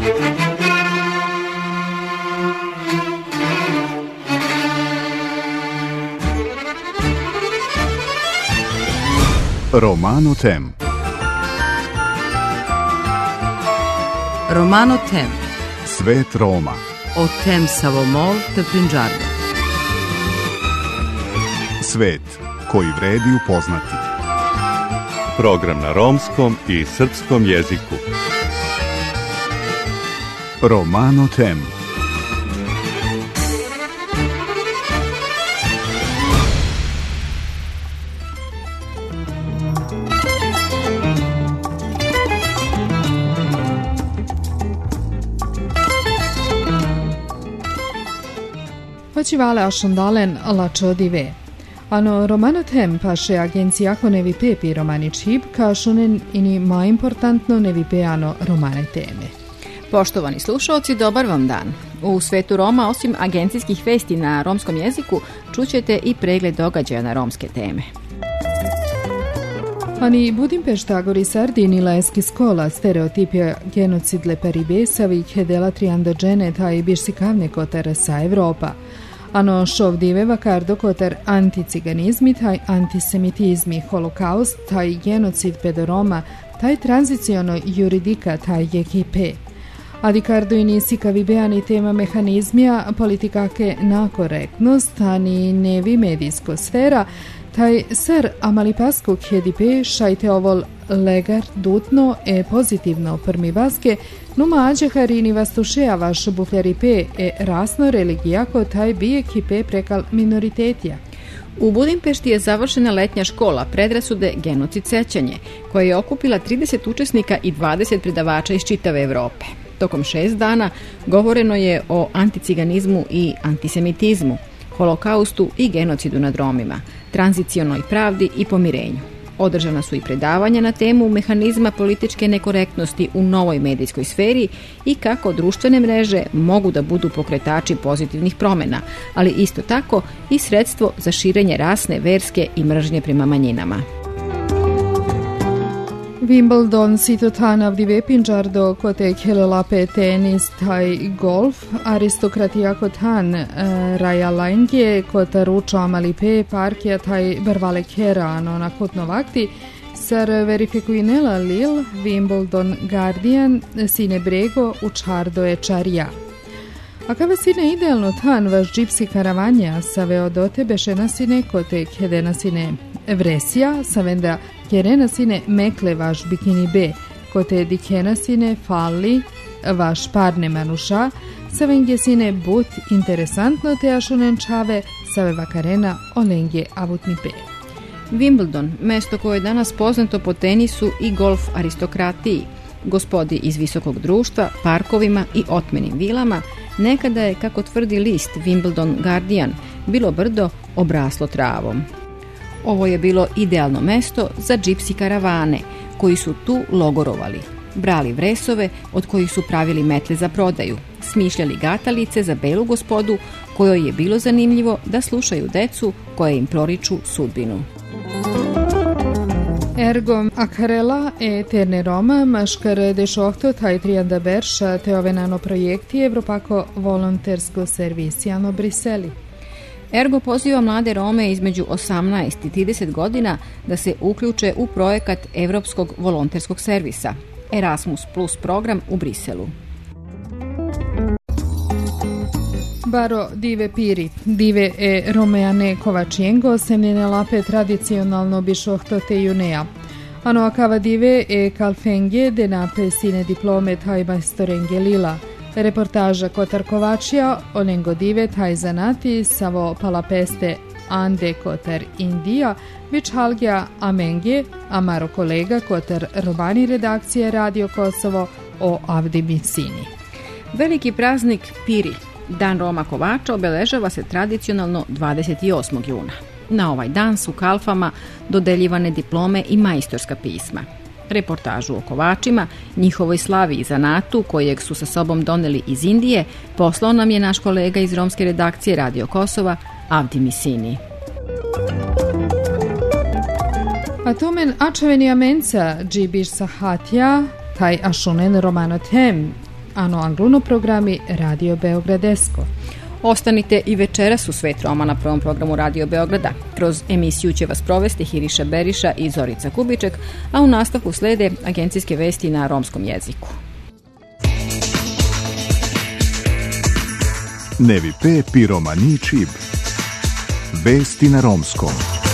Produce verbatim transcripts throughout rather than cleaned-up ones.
Romano Tem. Romano Tem. Svet Roma. O tem savomol te Pinđardo. Svet koji vredi upoznati. Program na romskom i srpskom jeziku. Romano Tem. Facivale ascendalen la ciodive. Ano Romano Tem paše agencijako ne vipepi romani čib, kašunen ini ma importantno ne vipeano romane teme. Poštovani slušalci, dobar vam dan. U svetu Roma, osim agencijskih vesti na romskom jeziku, čućete i pregled događaja na romske teme. Ani Budimpešta gori Sardini la eskiskola stereotipija genocidle peribesavi hedela triandogene taj birsikavne kotar sa Evropa. Ano šov diveva kardo kotar anticiganizmi, taj antisemitizmi, holokaust, taj genocid pedoroma, taj tranziciono juridika, taj jekipe. Adi kardo i nisi kavibeani tema mehanizmija politikake na korektnost, ani nevi medijsko sfera, taj ser amalipasku hedipe šajte ovol legar dutno e pozitivno prmivaske, numa ađe harini vastušeja vaš bufljaripe e rasno religijako taj bije kipe prekal minoritetija. U Budimpešti je završena letnja škola predrasude genocid sećanje, koja je okupila trideset učesnika i dvadeset predavača iz čitave Evrope. Tokom šest dana govoreno je o anticiganizmu i antisemitizmu, holokaustu i genocidu nad Romima, tranzicionoj pravdi i pomirenju. Održana su i predavanja na temu mehanizma političke nekorektnosti u novoj medijskoj sferi i kako društvene mreže mogu da budu pokretači pozitivnih promjena, ali isto tako i sredstvo za širenje rasne, verske i mržnje prema manjinama. Wimbledon sitotanav dive Pinđardo kote kelelape tenis taj golf aristokratija kotan uh, raja lainge kota ruča amalipe parkija taj brvale kerano na kotno vakti sar verifikuinela lil Wimbledon Guardian sine brego u čardo je čarja. A kava sine idealno tan vaš džipsi karavanja saveo dote bešena sine kote kedena sine Vresija savenda kerena sine mekle vaš bikini be kote dikena sine falli vaš parne manuša savenge sine but interesantno te ašunen čave save vakarena olenge avutni be. Wimbledon, mesto koje je danas poznato po tenisu i golf aristokratiji, gospodi iz visokog društva, parkovima i otmenim vilama, nekada je, kako tvrdi list Wimbledon Guardian, bilo brdo obraslo travom. Ovo je bilo idealno mesto za džipsi karavane, koji su tu logorovali, brali vresove od kojih su pravili metle za prodaju, smišljali gatalice za belu gospodu, kojoj je bilo zanimljivo da slušaju decu koje im proriču sudbinu. Ergom akarela e terne Roma maškar dešohto taj trijanda berša te ovenano projekti Evropako volontersko servisijano Briseli. Ergo poziva mlade Rome između osamnaest i trideset godina da se uključe u projekat Evropskog volonterskog servisa Erasmus plus program u Briselu. Baro dive piri, dive e romeane kovačiengo semljene lape tradicionalno bišohto te junea. Ano akava dive e kalfenge de nape sine diplome taj majstorenge lila. Reportaža kotar kovačija onengo dive taj zanati savo palapeste ande kotar Indija, vič halgija amenge, amaro kolega kotar romani redakcije Radio Kosovo o Avdi Misini. Veliki praznik Piri, Dan Roma Kovača, obeležava se tradicionalno dvadeset osmog juna. Na ovaj dan su kalfama dodeljivane diplome i majstorska pisma. Reportažu o kovačima, njihovoj slavi i zanatu, kojeg su sa sobom doneli iz Indije, poslao nam je naš kolega iz romske redakcije Radio Kosova, Avdi Misini. A tomen ačeveni amenca džibiš sahatja, taj ašunen Romano Tem, ano angluno programi Radio Beogradesko. Ostanite i večeras u Svet Roma na prvom programu Radio Beograda. Kroz emisiju će vas provesti Hiriša Beriša i Zorica Kubiček, a u nastavku slede agencijske vesti na romskom jeziku. Nevi pe piromani čib. Vesti na romskom.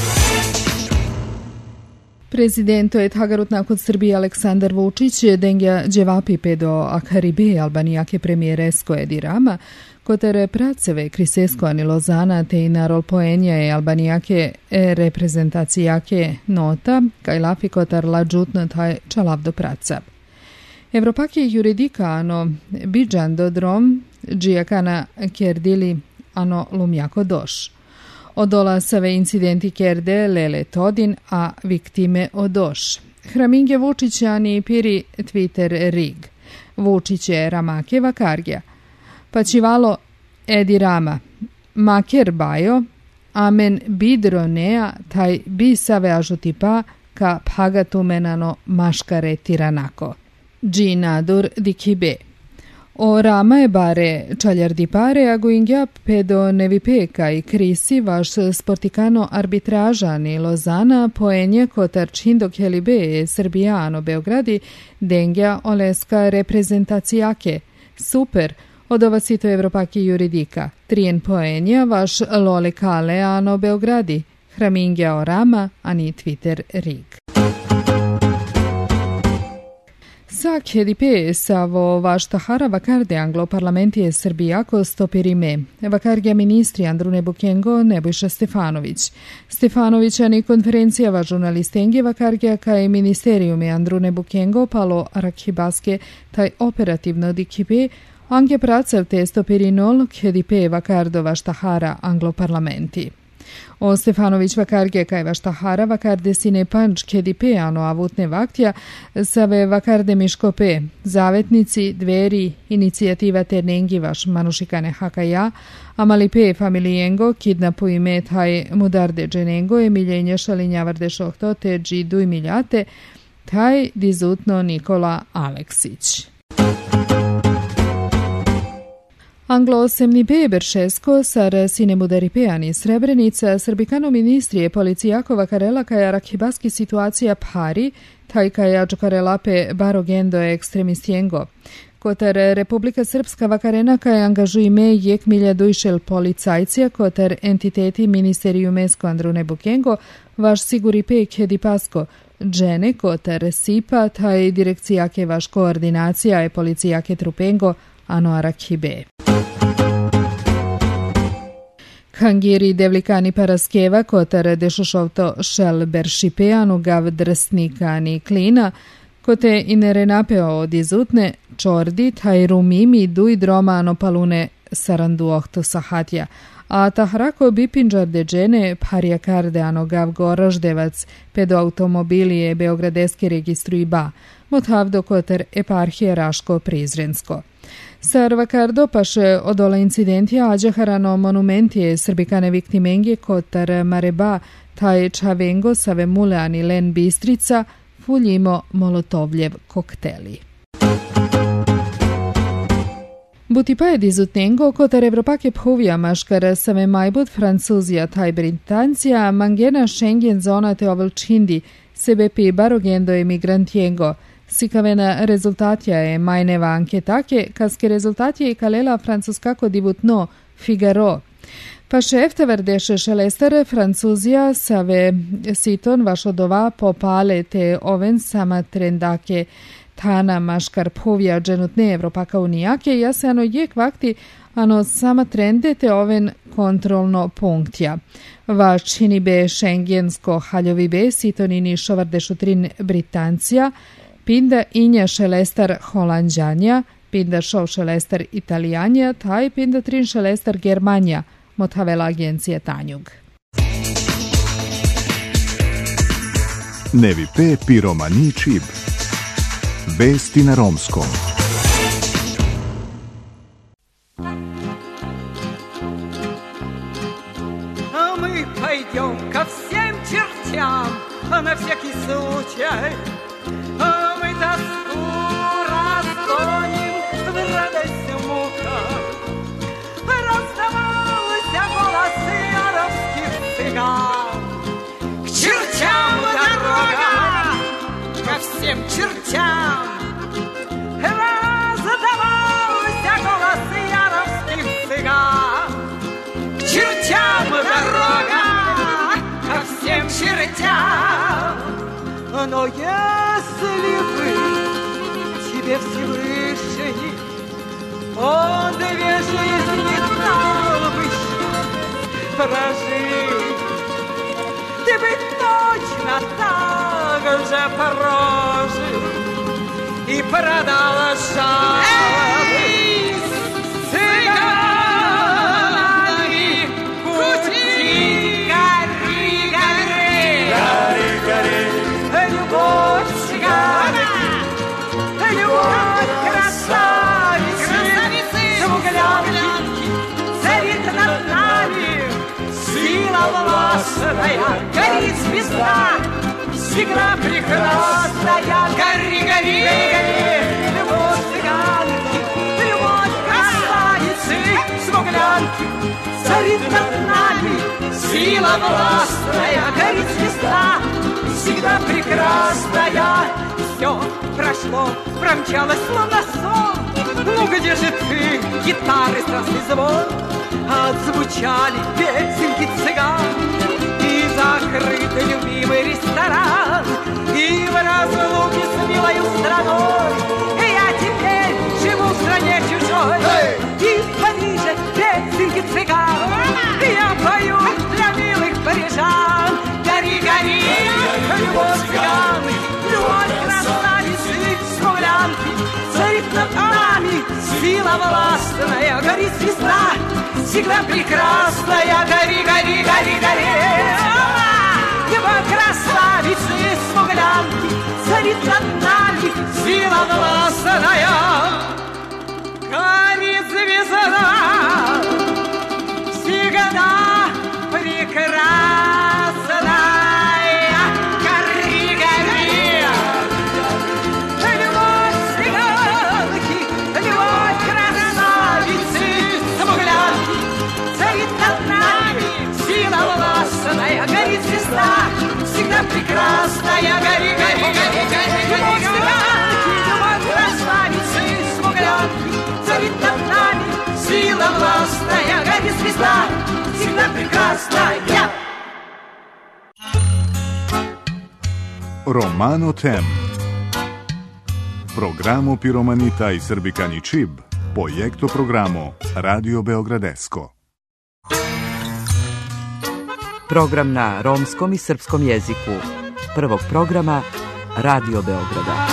Prezidento je Tagarutna kod Srbije Aleksandar Vučić dengja dževapi pedo akaribe albanijake premijere Esko Edi Rama, kotere praceve krisesko ani Lozana te i narol poenja je albanijake reprezentacijake nota, kaj lafi kotar la džutno taj čalavdo praca. Evropake juridika ano bidžan do drom, džijakana kerdili ano lumjako doš. Odola save incidenti kerde lele todin, a viktime odoš. Hraminge Vučićani piri Twitter rig. Vučiće ramake vakargja. Pačivalo Edi Rama. Maker bajo, amen bidronea taj bi save ažutipa ka pagatumenano maškare tiranako. Džinadur dikibe. O Rama je bare čaljardi pare, a guingja pedo nevipeka i krisi vaš sportikano arbitražani Lozana poenje kotar čindok helibe Srbijano Beogradi dengja oleska reprezentacijake. Super, od ova sito Evropaki juridika. Trien poenja vaš lole kale ano Beogradi. Hramingja o Rama ani Twitter rig. Sa kjedipe savo vaštahara vakarde anglo parlamentije Srbijako stopirime. Vakargja ministri Andrune Bukengo, Nebojša Stefanović. Stefanovićani konferencija va žurnalistenge vakargja kaj ministerijume Andrune Bukengo palo Arhibaske taj operativno dikipe ange pracev te stopirinol kjedipe vakardo vaštahara anglo parlamenti. O Stefanović vakarge kaj vaštahara vakarde sine panč kedipe ano avutne vaktja save vakarde miškope, zavetnici, dveri, inicijativa ternengi vaš manušikane hakaja, amalipe familijengo, kidnapu ime taj mudarde dženengo, emiljenja šalinjavarde šohto te džidu i miljate, taj dizutno Nikola Aleksić. Anglo-osemni Beberšesko, sar sine mudaripeani Srebrenica, srbikano ministrije policijako Karela kaja rakhibaski situacija pari, taj kaja čokarelape barogendo ekstremistijengo. Kotar Republika Srpska vakarena kaj angažujme jek milja dujšel policajcija, kotar entiteti ministerijumesko Andrune Bukengo, vaš siguripe kedipasko, džene kotar sipa, taj direkcijake vaš koordinacija je policijake trupengo, ano arakhibe. Hangiri devlikani paraskeva kotar dešošovto šel beršipeanu gav drsnikani klina, kote inerenapeo od izutne čordi taj rumimi duj dromano palune sarandu ohto sahatja, a tahrako bipinđar de džene parjakarde ano gav goraždevac pedo automobilije beogradeske registru i ba, motavdo kotar eparhije Raško Prizrensko. Sar vakardo paše odola incidentija ađaharano monumentije srbikane viktimenge kotar mareba taj čavengo save muleani len bistrica fuljimo molotovljev kokteli. Butipa je dizutnengo kotar Evropake phuvija maškar save majbud Francuzija taj Britancija mangena Schengen zona te ovelčindi sebe pi barogendo emigrantijengo. Sikavena rezultatja je majneva anketake, kaske rezultatje i kalela francuskako divutno Figaro. Paše efteverdeše šelestar Francuzija save siton vašodova popale te oven sama trendake tana maškar povija dženutne Evropaka unijake, ja se ano jek vakti ano sama trende te oven kontrolno punktja. Vaš čini be šengensko haljovi be sitonini šovardešutrin Britancija, pinda inja šelestar Holandjanja, pinda šov šelestar Italijanja, taj pinda trin šelestar Germanja, motavela agencija Tanjug. Nevi pe piromani čib. Vesti na romskom. А мы пойдем ко всем чертям, а на всякий случай, а мы тоску разгоним в Но если бы тебе Всевышний он две жизни дал бы прожить, ты бы точно так же прожил и продолжал бы цыганами кутить. Гори, гори, гори, гори, любовь цыгана, любовь красавицы, смуглянки, царит над нами сила властная, горит звезда, всегда прекрасная. Гори, гори, гори, любовь цыганки, любовь красавицы, смуглянки, царит над нами сила властная, горит звезда, всегда прекрасная. Все прошло, промчалось словно сон. Ну где же ты, гитары, страстный звон? Отзвучали песенки цыган, и закрыт любимый ресторан, и в разлуке с милою страной я теперь живу в стране чужой. И в Париже песенки цыган я пою для милых парижан. Гори, гори, любовь цыган, любовь красавицы, смуглянки, царит над нами сила властная, горит звезда, всегда прекрасная. Гори, гори, гори, гори, любовь красавицы, смуглянки, царит над нами сила властная, горит звезда, всегда прекрасная. Гори, гори, любовь цыганки, любовь красавицы, смуглянки, царит над нами сила властная, горит звезда, всегда прекрасная. Гори, гори, гори, гори, любовь цыганки, любовь красавицы, смуглянки, царит над нами сила властная, горит звезда, всегда прекрасная. Romano Tem. Programo Piromanita i Srbikani Čib, projekto programo Radio Beogradesko. Program na romskom i srpskom jeziku prvog programa Radio Beograda.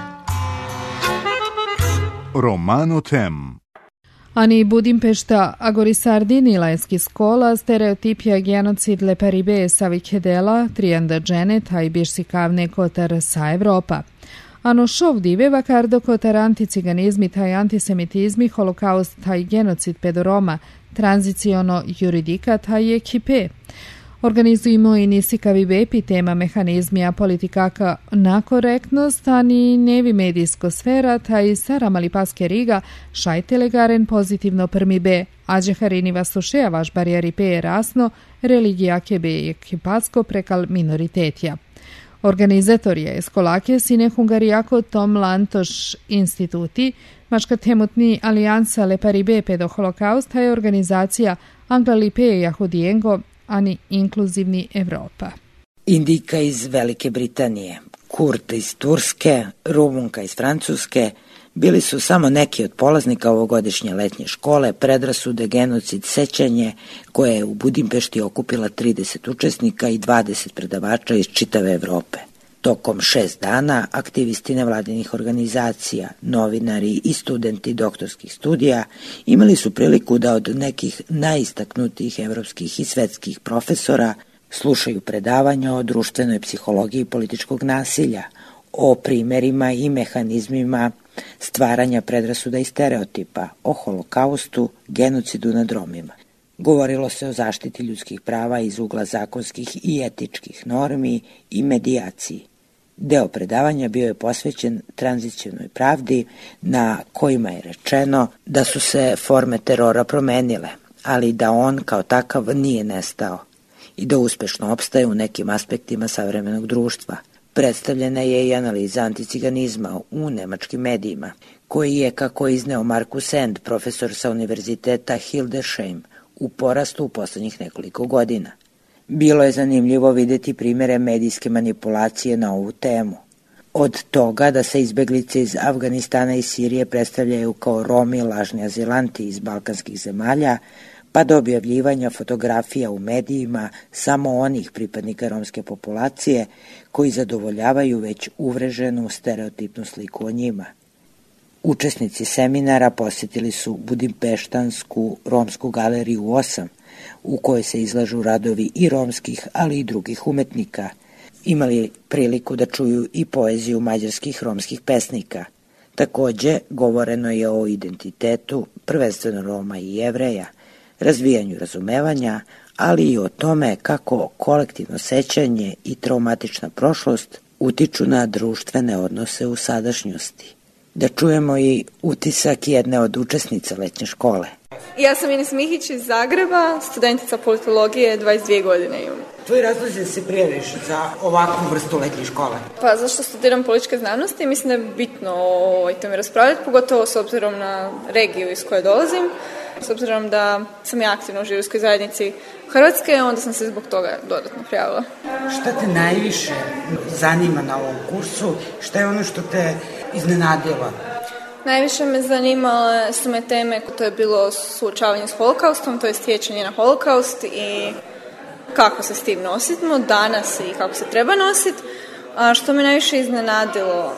Romano Tem. Ani Budimpešta, Agorisardini, Lajski skola, stereotipija genocid Leparibe, Savikedela, Trijanda Dženeta i Bišsikavne Kotar sa Evropa. Ano šov dive vakardo kotar anticiganizmi taj antisemitizmi, holokaust taj genocid pedoroma, tranziciono juridika taj ekipe. Organizujemo i nisikavi bepi tema mehanizmija politikaka na korektnost, ani nevi medijsko sfera, taj saramali paske riga, šajtelegaren pozitivno prmi be, ađe harini vastošeja vaš barijari pe rasno, religija kebe ekipasko prekal minoritetja. Organizator je eskolake sine hungarijako Tom Lantoš instituti, maška temutni alijansa Leparibe pedo holokausta je organizacija Angla Lipe Jahudijengo, ani inkluzivni Evropa. Indika iz Velike Britanije, Kurt iz Turske, Rumunka iz Francuske bili su samo neki od polaznika ovogodišnje letnje škole Predrasude, genocid, sećanje, koje je u Budimpešti okupila trideset učesnika i dvadeset predavača iz čitave Evrope. Tokom šest dana aktivisti nevladinih organizacija, novinari i studenti doktorskih studija imali su priliku da od nekih najistaknutijih evropskih i svetskih profesora slušaju predavanja o društvenoj psihologiji političkog nasilja, o primerima i mehanizmima stvaranja predrasuda i stereotipa, o holokaustu, genocidu nad Romima. Govorilo se o zaštiti ljudskih prava iz ugla zakonskih i etičkih normi i medijaciji. Deo predavanja bio je posvećen tranzicionoj pravdi na kojima je rečeno da su se forme terora promenile, ali da on kao takav nije nestao i da uspešno opstaje u nekim aspektima savremenog društva. Predstavljena je i analiza anticiganizma u nemačkim medijima, koji je, kako izneo Markus End, profesor sa univerziteta Hildesheim, u porastu u poslednjih nekoliko godina. Bilo je zanimljivo videti primjere medijske manipulacije na ovu temu. Od toga da se izbeglice iz Afganistana i Sirije predstavljaju kao Romi, lažni azilanti iz balkanskih zemalja, pa do objavljivanja fotografija u medijima samo onih pripadnika romske populacije koji zadovoljavaju već uvreženu stereotipnu sliku o njima. Učesnici seminara posjetili su Budimpeštansku romsku galeriju osam, u kojoj se izlažu radovi i romskih, ali i drugih umetnika. Imali priliku da čuju i poeziju mađarskih romskih pesnika. Takođe, govoreno je o identitetu, prvenstveno Roma i Jevreja, razvijanju razumevanja, ali i o tome kako kolektivno sećanje i traumatična prošlost utiču na društvene odnose u sadašnjosti. Da čujemo i utisak jedne od učesnica letnje škole. Ja sam Ines Mihić iz Zagreba, studentica politologije, dvadeset dvije godine imam. Tvoji razlozi da se prijaviš za ovakvu vrstu letnje škole? Pa zašto studiram političke znanosti, mislim da je bitno o ovoj temi raspravljati, pogotovo s obzirom na regiju iz koje dolazim. S obzirom da sam ja aktivna u židovskoj zajednici Hrvatske, onda sam se zbog toga dodatno prijavila. Šta te najviše zanima na ovom kursu? Šta je ono što te iznenadilo? Najviše me zanimale su me teme, to je bilo suočavanje s holokaustom, to je sjećanje na holokaust i kako se s tim nosimo danas i kako se treba nositi. A što me najviše iznenadilo,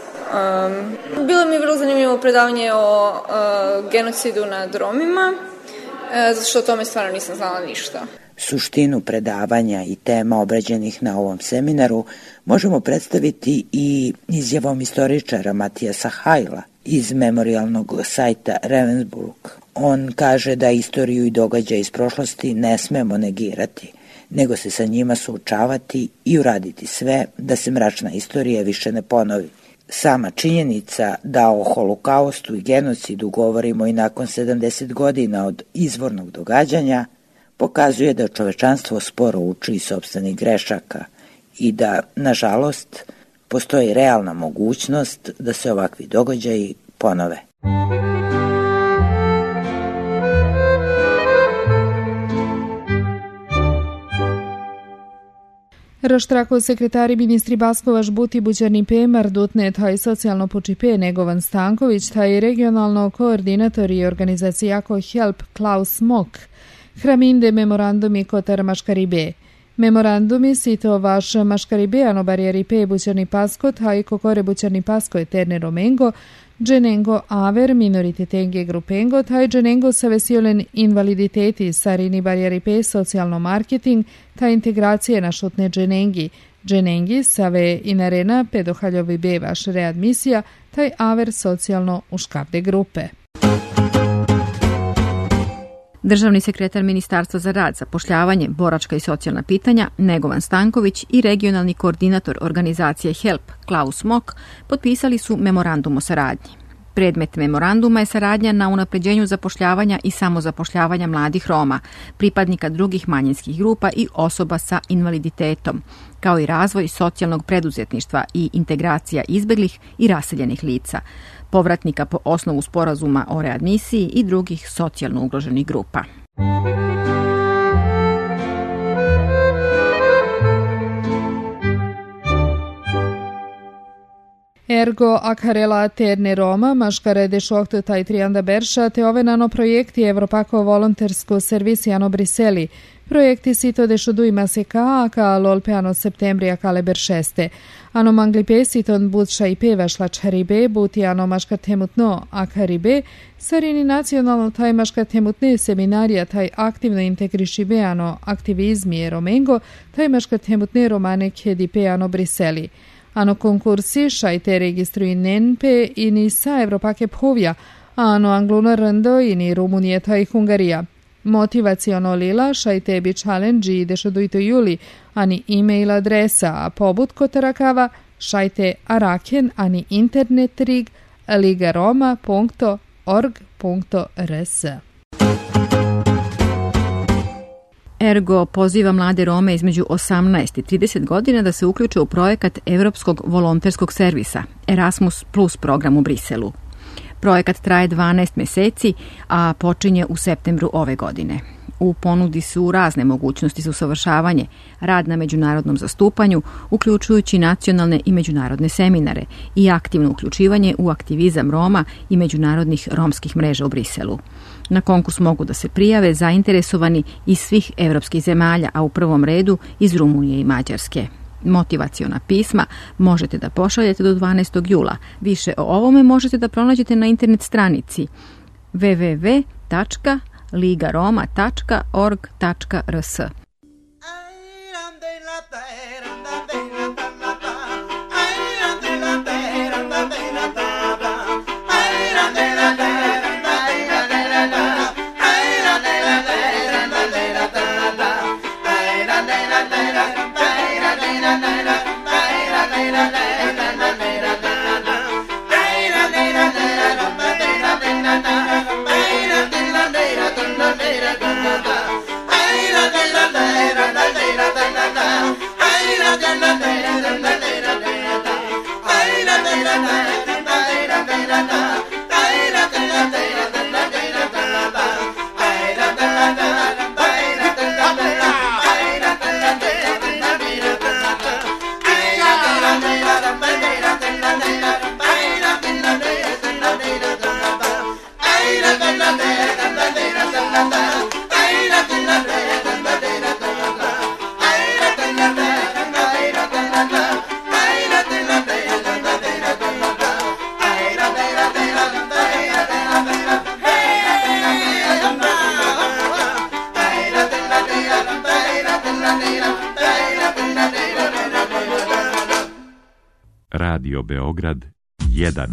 um, bilo mi je vrlo zanimljivo predavanje o uh, genocidu nad Romima, uh, zato što o tome stvarno nisam znala ništa. Suštinu predavanja i tema obrađenih na ovom seminaru možemo predstaviti i izjavom istoričara Matijasa Hajla iz memorialnog sajta Ravensburg. On kaže da istoriju i događaje iz prošlosti ne smemo negirati, nego se sa njima suočavati i uraditi sve da se mračna istorija više ne ponovi. Sama činjenica da o holokaustu i genocidu govorimo i nakon sedamdeset godina od izvornog događanja pokazuje da čovečanstvo sporo uči iz sopstvenih grešaka i da, nažalost, postoji realna mogućnost da se ovakvi događaji ponove. Raštrako sekretari ministri Baskovaš Buti Buđani P. Mardutne, taj socijalno poči P. Negovan Stanković, taj regionalno koordinator i organizacijako Help Klaus Mok, Hraminde memorandumi kotar Maškaribe. Memorandumi sito vaš Maškaribeano barijeri P. Buđani Pasko, taj kokore Buđani Pasko eterne Romengo, Dženengo Aver minoritetenge grupengo, taj Dženengo savesiolen invaliditeti sarini barijeri P. socijalno marketing, taj integracije na šutne Dženengi. Dženengi save inarena pedohaljovi B. vaš readmisija, taj Aver socijalno uškavde grupe. Državni sekretar Ministarstva za rad, zapošljavanje, boračka i socijalna pitanja Negovan Stanković i regionalni koordinator organizacije Help Klaus Mok potpisali su memorandum o saradnji. Predmet memoranduma je saradnja na unapređenju zapošljavanja i samozapošljavanja mladih Roma, pripadnika drugih manjinskih grupa i osoba sa invaliditetom, kao i razvoj socijalnog preduzetništva i integracija izbeglih i raseljenih lica, povratnika po osnovu sporazuma o readmisiji i drugih socijalno ugroženih grupa. Ergo akarela terne Roma, maškare dešokto taj trianda berša, te ove nano projekti Evropako volontersko servisijano Briseli. Projekti sito dešudu ima se ka, a ka lolpeano septembrija kale beršeste. Ano manglipe siton budša i pevašla čaribe, buti ano maškar temutno akaribe, sarini nacionalno taj maškar temutne seminarija taj aktivno integrišibe ano aktivizmi e Romengo, taj maškar temutne romane kedipe ano Briseli. Ano konkursi šajte registruji nenpe i ni sa Evropake povja, ano Angluno rndo i ni Rumunije taj Hungarija. Motivaciono lila šajte bi challenge i dešodujto juli, ani e-mail adresa, a pobud kotarakava šajte araken ani internet rig ligaroma punto org punto rs. Ergo poziva mlade Rome između osamnaest i trideset godina da se uključe u projekat Evropskog volonterskog servisa Erasmus Plus program u Briselu. Projekat traje dvanaest meseci, a počinje u septembru ove godine. U ponudi su razne mogućnosti za usavršavanje, rad na međunarodnom zastupanju, uključujući nacionalne i međunarodne seminare i aktivno uključivanje u aktivizam Roma i međunarodnih romskih mreža u Briselu. Na konkurs mogu da se prijave zainteresovani iz svih evropskih zemalja, a u prvom redu iz Rumunije i Mađarske. Motivaciona pisma možete da pošaljete do dvanaestog jula. Više o ovome možete da pronađete na internet stranici w w w tačka liga roma tačka org tačka r s. Radio Beograd jedan.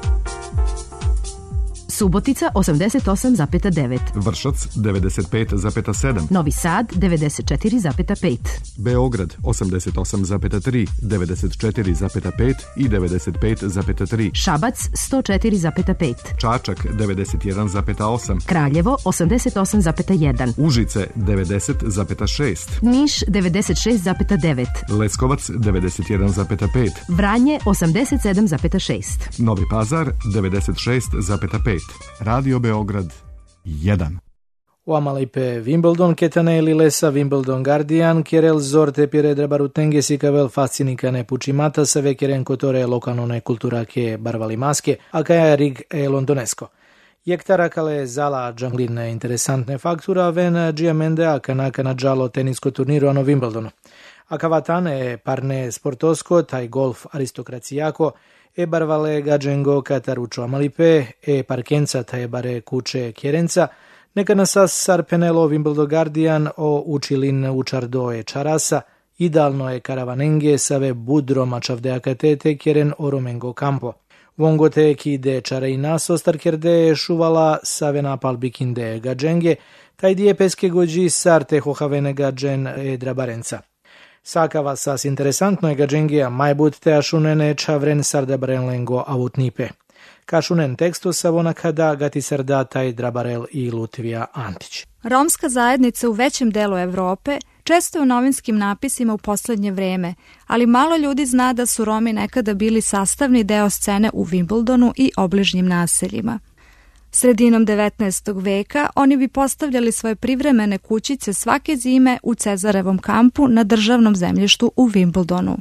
Subotica osamdeset osam zarez devet. Vršac devedeset pet zarez sedam. Novi Sad devedeset četiri zarez pet. Beograd osamdeset osam zarez tri, devedeset četiri zarez pet i devedeset pet zarez tri. Šabac sto četiri zarez pet. Čačak devedeset jedan zarez osam. Kraljevo osamdeset osam zarez jedan. Užice devedeset zarez šest. Niš devedeset šest zarez devet. Leskovac devedeset jedan zarez pet. Vranje osamdeset sedam zarez šest. Novi Pazar devedeset šest zarez pet. Radio Beograd jedan. Uamalipe Wimbledon ketaneli lesa Wimbledon Guardian kerel zorte pire drabarutenge si kavel fascinikane pucimata sa vekeren kotore lokalnone kultura ke barvali maske, a kaja rig e londonesko. Jektara kale zala džanglin interesantne faktura ven giamende a kanaka na džalo tenisko turniru ano Wimbledonu. A kavatane parne sportosko taj golf aristokracijako e barvale gađengo kataručo amalipe e parkenca taj bare kuće kjerenca, neka nasas sarpenelo Wimbledon Guardian o učilin učardo e čarasa, idealno je karavanenge save budro mačavde akatete kjeren oromengo kampo. Vongote ki de čarej naso starkerde šuvala save napal bikinde gađenge, taj dije peske gođi sarte hohavene gađen e drabarenca. Sakava sas interesantno je gađengija majbut te ašunene čavren sardabrен lengo avutnipe. Kašunen tekstu savona kada gati sarda taj drabarel i Lutvija Antić. Romska zajednica u većem delu Evrope često je u novinskim napisima u poslednje vreme, ali malo ljudi zna da su Romi nekada bili sastavni deo scene u Wimbledonu i obližnjim naseljima. Sredinom devetnaestog veka oni bi postavljali svoje privremene kućice svake zime u Cezarevom kampu na državnom zemljištu u Wimbledonu.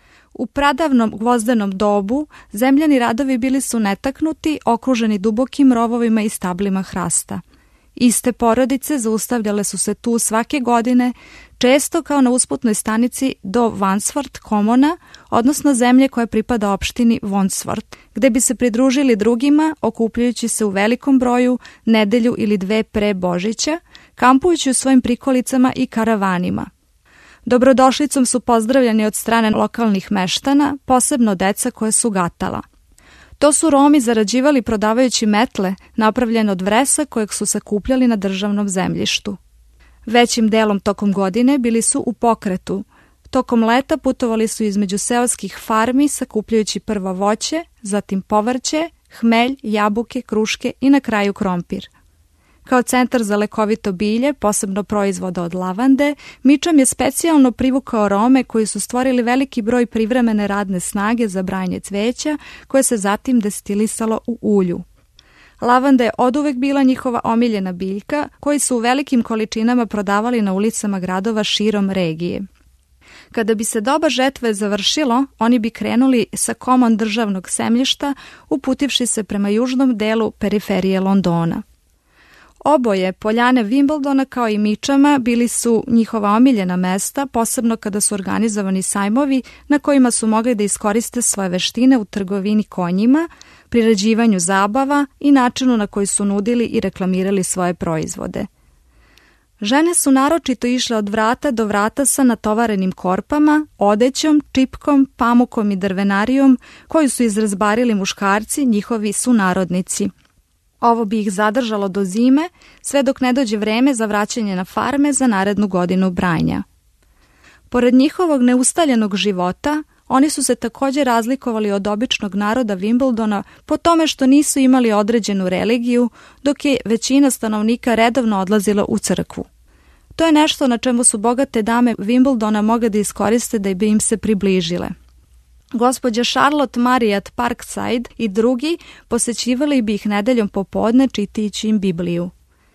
U pradavnom gvozdenom dobu zemljani radovi bili su netaknuti, okruženi dubokim rovovima i stablima hrasta. Iste porodice zaustavljale su se tu svake godine, često kao na usputnoj stanici do Wandsworth Commona, odnosno zemlje koja pripada opštini Wandsworth, gde bi se pridružili drugima, okupljajući se u velikom broju nedelju ili dve pre Božića, kampujući u svojim prikolicama i karavanima. Dobrodošlicom su pozdravljeni od strane lokalnih meštana, posebno deca koja su gatala. To su Romi zarađivali prodavajući metle napravljene od vresa kojeg su sakupljali na državnom zemljištu. Većim delom tokom godine bili su u pokretu. Tokom leta putovali su između seoskih farmi sakupljajući prvo voće, zatim povrće, hmelj, jabuke, kruške i na kraju krompir. Kao centar za lekovito bilje, posebno proizvoda od lavande, Mičam je specijalno privukao Rome koji su stvorili veliki broj privremene radne snage za branje cveća, koje se zatim destilisalo u ulju. Lavanda je oduvek bila njihova omiljena biljka koji su u velikim količinama prodavali na ulicama gradova širom regije. Kada bi se doba žetve završilo, oni bi krenuli sa komon državnog zemljišta, uputivši se prema južnom delu periferije Londona. Oboje, poljane Wimbledona kao i Mičama, bili su njihova omiljena mesta, posebno kada su organizovani sajmovi na kojima su mogli da iskoriste svoje veštine u trgovini konjima, priređivanju zabava i načinu na koji su nudili i reklamirali svoje proizvode. Žene su naročito išle od vrata do vrata sa natovarenim korpama, odećom, čipkom, pamukom i drvenarijom koju su izrazbarili muškarci, njihovi sunarodnici. Ovo bi ih zadržalo do zime, sve dok ne dođe vreme za vraćanje na farme za narednu godinu branja. Pored njihovog neustaljenog života, oni su se također razlikovali od običnog naroda Wimbledona po tome što nisu imali određenu religiju, dok je većina stanovnika redovno odlazila u crkvu. To je nešto na čemu su bogate dame Wimbledona mogle da iskoriste da bi im se približile. Gospođa Charlotte Marriott Parkside i drugi posećivali bi ih nedeljom popodne čitajući im Bibliju.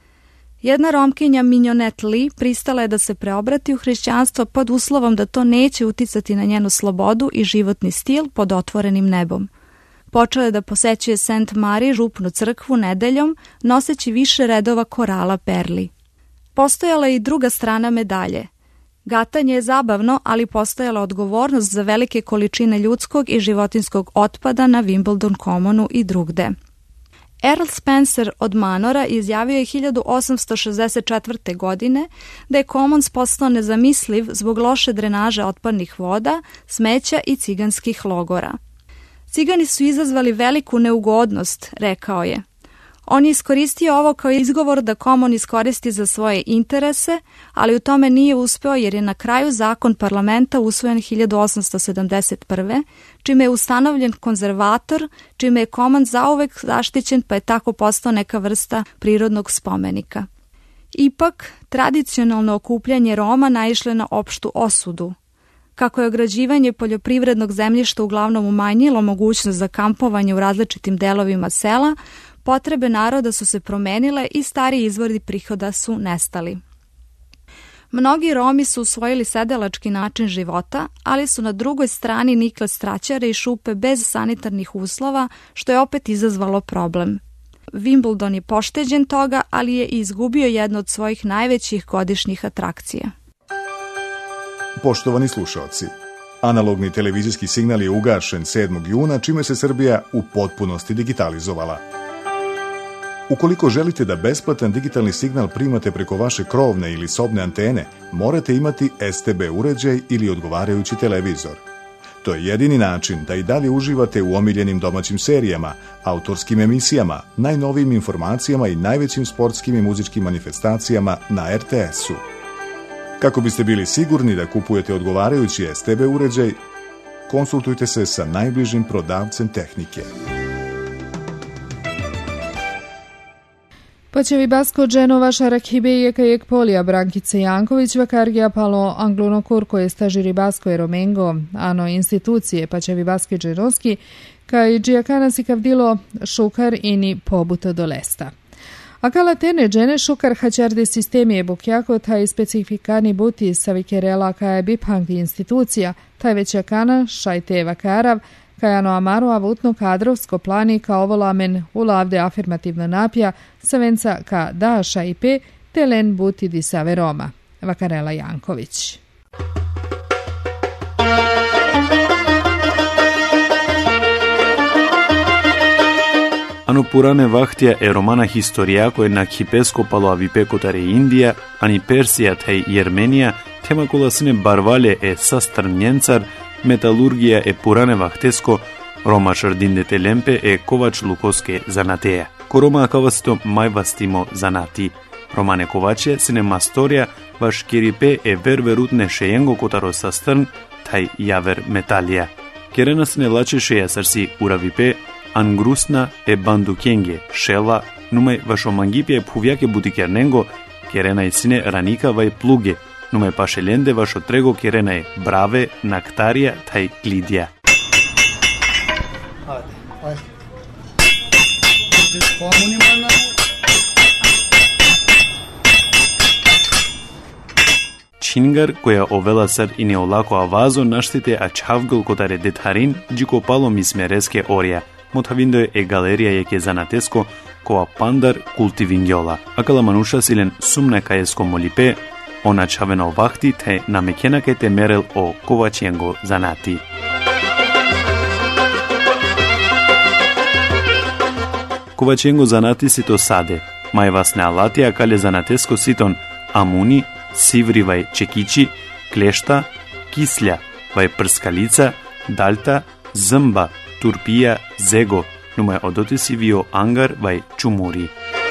Jedna Romkinja Minionet Lee pristala je da se preobrati u hrišćanstvo pod uslovom da to neće uticati na njenu slobodu i životni stil pod otvorenim nebom. Počela je da posećuje Saint Mary župnu crkvu nedeljom, noseći više redova korala perli. Postojala je i druga strana medalje. Gatanje je zabavno, ali postojala odgovornost za velike količine ljudskog i životinskog otpada na Wimbledon Commonu i drugde. Earl Spencer od Manora izjavio je hiljadu osamsto šezdeset četvrte. godine da je Commons postao nezamisliv zbog loše drenaže otpadnih voda, smeća i ciganskih logora. Cigani su izazvali veliku neugodnost, rekao je. On je iskoristio ovo kao izgovor da Common iskoristi za svoje interese, ali u tome nije uspeo jer je na kraju zakon parlamenta usvojen hiljadu osamsto sedamdeset prve. čime je ustanovljen konzervator, čime je Common zauvek zaštićen pa je tako postao neka vrsta prirodnog spomenika. Ipak, tradicionalno okupljanje Roma naišlo je na opštu osudu. Kako je ograđivanje poljoprivrednog zemljišta uglavnom umanjilo mogućnost za kampovanje u različitim delovima sela, potrebe naroda su se promenile i stari izvori prihoda su nestali. Mnogi Romi su usvojili sedelački način života, ali su na drugoj strani nikle straćare i šupe bez sanitarnih uslova, što je opet izazvalo problem. Wimbledon je pošteđen toga, ali je izgubio jednu od svojih najvećih godišnjih atrakcija. Poštovani slušaoci, analogni televizijski signal je ugašen sedmog juna, čime se Srbija u potpunosti digitalizovala. Ukoliko želite da besplatan digitalni signal primate preko vaše krovne ili sobne antene, morate imati S T B uređaj ili odgovarajući televizor. To je jedini način da i dalje uživate u omiljenim domaćim serijama, autorskim emisijama, najnovijim informacijama i najvećim sportskim i muzičkim manifestacijama na R T S-u. Kako biste bili sigurni da kupujete odgovarajući S T B uređaj, konsultujte se sa najbližim prodavcem tehnike. Počevi Basko Dženova Šarak Hibeje Kajek Polija Brankice Janković Vakargija Palo Angluno Kurko je stažiri Basko je Romengo ano institucije Počevi Baske Dženovski kaj Džijakana si kavdilo Šukar ini pobuto do lesta. Akala tene džene Šukar hačarde sistemije Bukjako taj specifikani buti savikerela kaj je biphangi institucija taj već jakana šajte Vakarav Kajano Amaro avutno kadrovsko plani kao ovolamen u lavde afirmativno napja savenca ka daša i pe telen buti di save Roma. Vakarela Janković. Ано пуране вахтија е романа historia кој на хипеско палоавипекотаре Индија, ани Персија тај Јерменија, тема кола сине барвале е састрнјенцар, металургија е пуране вахтеско, Рома Шардинде Телемпе е ковач лукоске занатеја. Корома акавасто мајвастимо занати. Романе коваче сине масторија, ваш керипе е верверутне шејенго котаро састрн, тај јавер металија. Керена сине лаче шеја сарси уравипе, Ангрусна е бандукенге, шела, нумај вашо мангипје пувјаке бутикерненго, керена е сине раника вај плуге, нумај пашеленде вашо трего керена е браве, нактарија, тај клидија. Чингар, која овела сар и неолако авазо наштите а чавгол котаре детарин, джико пало мисмереске орија. Мотавиндо е галерија јеке занатеско, коа пандар култивингјола. Акала мануша силен сумна каеско молипе, она чавено вахти те намекенаке те мерел о коваченго занати. Коваченго занати сито саде, мајвас не алатија кале занатеско ситон амуни, сиври вај чекичи, клешта, кисља вај прскалица, дальта, змба, турпија, зего, нуме одотиси вио ангар вај чумури.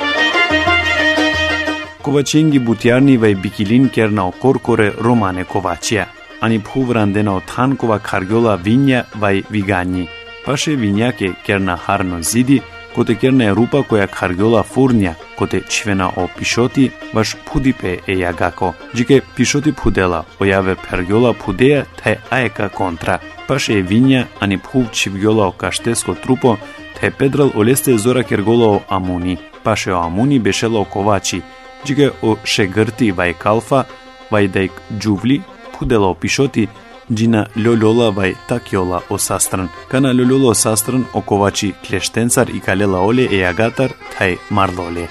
Коваченги бутјарни вај бикилин керна окоркоре романе ковачија, ани пхуврандена отханкова каргјола винја вај вигањи. Паше винјаке керна харно зиди, коте керна е рупа која каргјола фурња, коте чвена о пишоти, ваш пудипе е јагако. Джике пишоти пудела, ојаве пергјола пудеја, те аека контра. Паше е винја, ани пхув чивгјола о каштеско трупо, те педрал олесте зора кергола о амуни. Паше о амуни бешела о ковачи, джике о шегрти вај калфа, вај дајк джувли, пудела о пишоти, джина лјолјола вај такјола о састран. Кана лјолјола о састран о ковачи клештенцар и калела оле е јагатар, тај марлоле.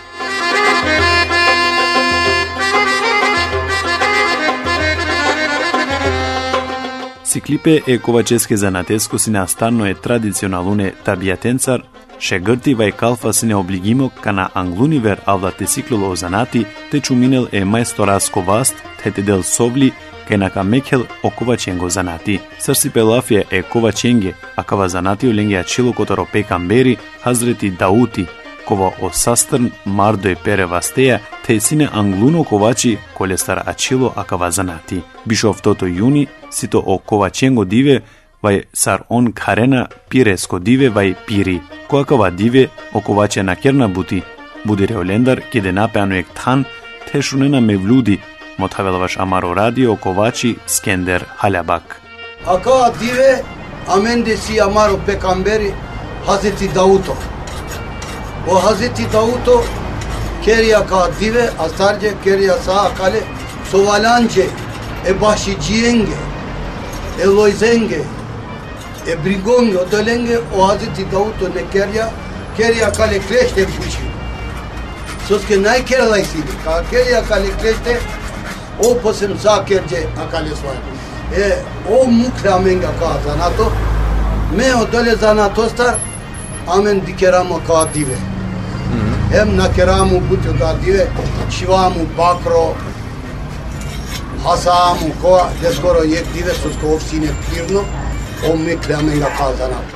Сиклипе е коваческе занатеско си настанно е традиционалуне табијатенцар, шегрти вај калфа си не облигимо кана англунивер авлате сиклоло о занати, те чуминел е мајстораско васт, те те дел совли, кенака мекел о коваченго занати. Сарси пелафија е коваченге, а кава занати оленге ачило котаро пекамбери, хазрети Даути, кова о састрн мардој пере вастеја, те сине англуно ковачи колестар ачило а кава занати. Бишов тото јуни, сито о коваченго диве, вај сар он карена пиреско диве вај пири. Која кава диве о коваче на керна бути, будире олендар, кеде напеано ек тхан, те шунена мевлуди, мотавелаваш амаро радио ковачи Скендер Халябак. Ака диве аменде си амаро пекамбери Хазети Дауто. О Хазети Дауто керија ка диве асарџе керија са акале соваланџе е башиџиенге е лојзенге е бригонге одоленге о Хазети Дауто не керја керија кале клеште пучи. Соске нај керелај си ка керија кале клеште o posem zakerđe akale svoje. E, o mukle amenga ka zanato, me o dole zanatostar, amen dikeramo ka dive. Hem nakeramu butju ka dive, čivamu bakro, hasamu koa, deskoro jek dive, sosko ofsine pirno, o mukle amenga ka zanato.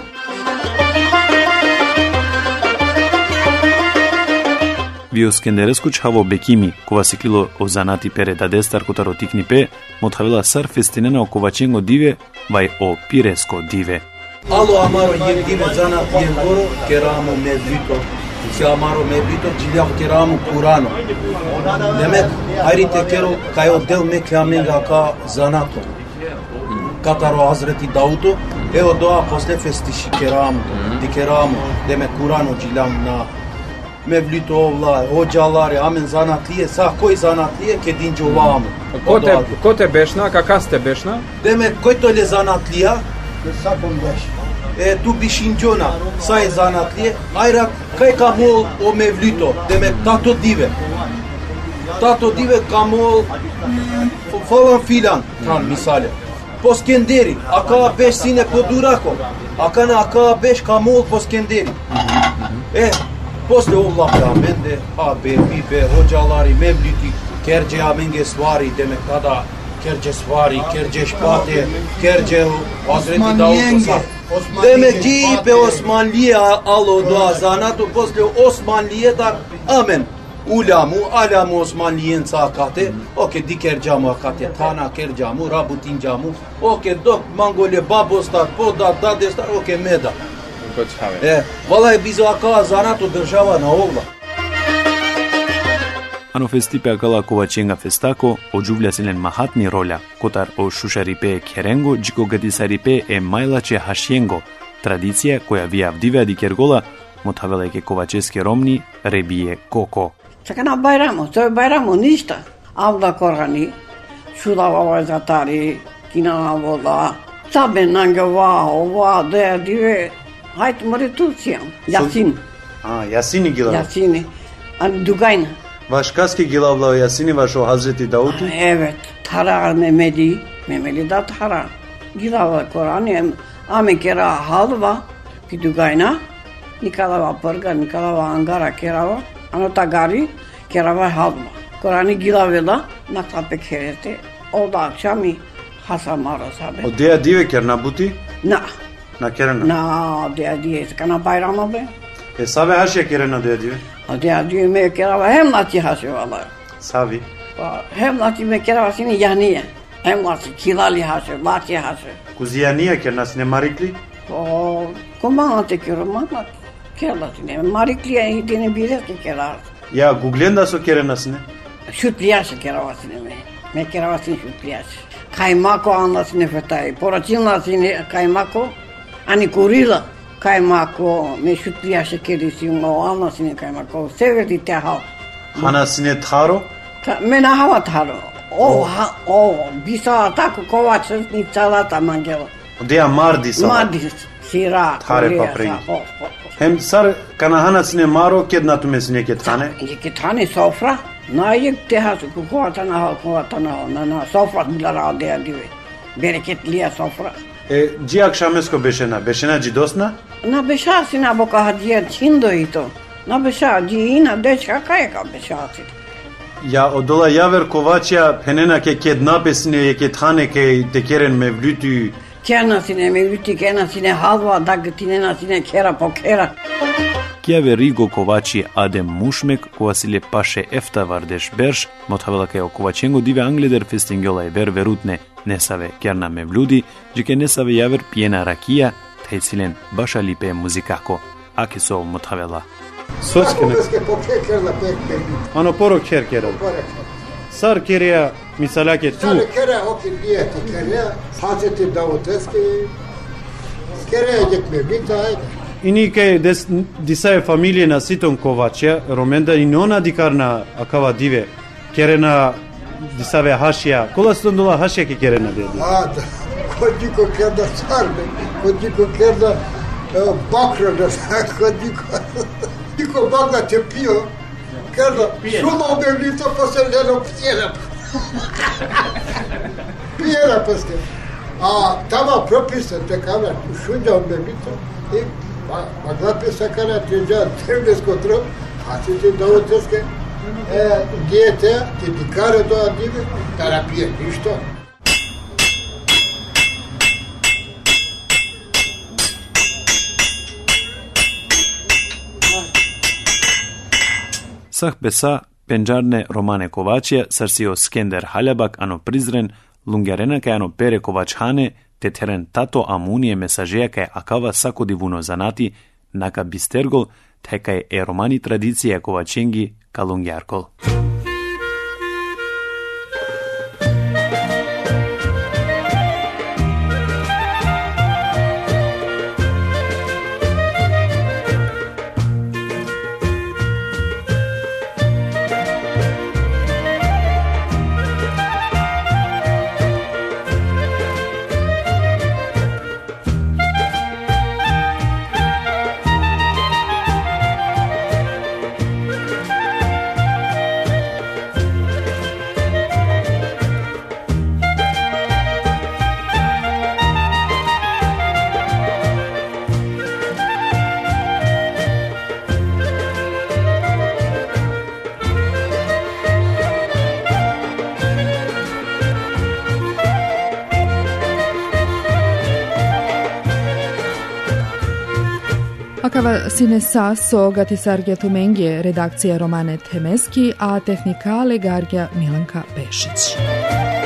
Вио скендереско чхаво бекими, кова сиклило о занати пере дадестар котаро тикнипе, мотхавила сар фестинена о коваченго диве, вај о пиреско диве. Ало амаро јек диве занат јенгоро, керамо мевлито, си амаро мевлито, джилјав керамо курано. Демек, ајрите керо, кај оддел меке аменга ка занато. Катаро Азрети Дауто, ео доа после фестиши керамо, ди керамо, демек курано джилјав на Mevlito ovla, hođalare, amen zanatlije, sa koji zanatlije, ke dinđo vamo. Kote, kote bešna, kaka ste bešna? Deme, koji to je zanatlija? Sakom beš. E, tu bišinđona, sa je zanatlije, ajra, kaj ka mol o mevlito, deme, tato dive. Tato dive ka mol, falan filan, tan misale. Po skenderi, aka beš sine po durako, aka na aka beš ka mol po skenderi. E, Posle ovlaka amende, abe, bibe, hođalari, mevliti, kerđe amenge stvari, demek tada kerđe stvari, kerđe špate, kerđe Hazreti Dauto sa. Demek džipe Osmanlije alo doa zanato, posle Osmanlije dar, amen. Ulamu, alamu Osmanlijen sakate, oke di kerđamu akate, tana kerđamu, rabutinđamu, oke dok mangolje babostar, podat, dadestar, oke meda. E, vala je bizo akala zanато држава на овла. Ано фестипе акала коваченга фестако, оджувля силен махатни роля, котар о шушарипе керенго, джико гадисарипе е мајлаче хашјенго, традиција која вија вдивеа ди кергола, мотавелеке ковачески ромни ребие коко. Чака на байрамо, тоа е байрамо, ништа. Авда корани, шудава вајзатари, кинана вода, цабе нангава, ова, деја диве, хајт море Турција, јасин. А, јасини гила. Јасини, а дугајна. Ваш каски гилавлао јасини вашо Хазрети Даути? Evet, Tara Mehmedi, Mehmedi da Tara. Gilava Korani, ame kera halva, pidugajna, Nikalava Prga, Nikalava Angara kerava, ano tagari, kerava halva. Korani gilavela, naklape kerete, olda akşami hasamara sabe. O deja dive kerna buti? Na. Na kerena? Na, deja dive, kana bayrama be. E sabe haşya kerena deja dive? A deja dive me kerava hem nati haşya vala. Savi? Hem lati me kerava sini jahnije. Hem lati kilali haše, lati haše. Kuzijanija kerna sine marikli? O, komandate kero, mama kerla sine. Marikliya hidine bilete kerar. Ja, Googlenda so kerena sine? Šutljaše kerava sine me. Me kerava sine šutljaše. Kajmako anda sine fetaj. Poračilna sine kajmako, ani kurila. Kajmako, me šutljaše keri sine, anda sine kajmako. Severi te hal. Hana sine tharo? Me na hava tharo. O, ha, o, bisa tako kovačni salata mangela. Deja mardi salata? Mardi, sira, Thare papriki. Hem sar kana hana sine maro, kedna tume sine ketane? Ketane sofra, na yek te hasu kukovata na hal, kukovata na hal, na na sofra bilara deja dive. Bereketliya sofra. E, gji akshamesko beshena, beshena gji dosna? Na besha sina boka hadija čindo i to. Na besha gji ina dečka kajeka besha sina. Ja odola javer kovačja penena ke kednapesine je ketane ke te keren mevlütü. Kerna sine mevlütü, kerna sine halva, dagtinena sine kera po kera. Kjave Rigo Kovači Adem Mushmek, kovasile paše efta vardesh bersh, mothavelake o Kovačengo dive angleder festingjola e ver verutne nesave kerna mevludi, jike nesave javer pjena rakija, tajcilen baša lipe muzikako. Aki so mothavela. Soskene. Ano poro ker kera. Sar kerea misalake tu. Sar kerea oki dijeti kerea, Hazreti Davuteski, kerea gitme bitay. Ini ke des disaje familije na siton Kovačja, romenda i nona dikarna akava dive, kerena disave hašija. Kola ston dola hašija ke kerena dedi? A, da, kodiko kerda sarbe, kodiko kerda bakra da kodiko. Niko baga te pio, kerda, šuma obevlito poseljeno pjera. Pjera paske. A tamo propisate kada šunja obevlito i Maglapi kara tređa trevnesko tro, a ti ti Davuteske dijete, ti ti kare do adive, terapije, ništa. Sah besa penjarne Romane Kovačija, sarsio Skender Haljabak ano Prizren, Lungjarena ke ano Pere Kovačhane, te teren tato amunije mesažeja kaj akava sako divuno zanati, naka bistergol, te kaj e romani tradicije Kovačengi kalungjarkol. Akava sine saso gatisargja tumengje redakcija Romane Temeski, a tehnikale gargja Milanka Pešić.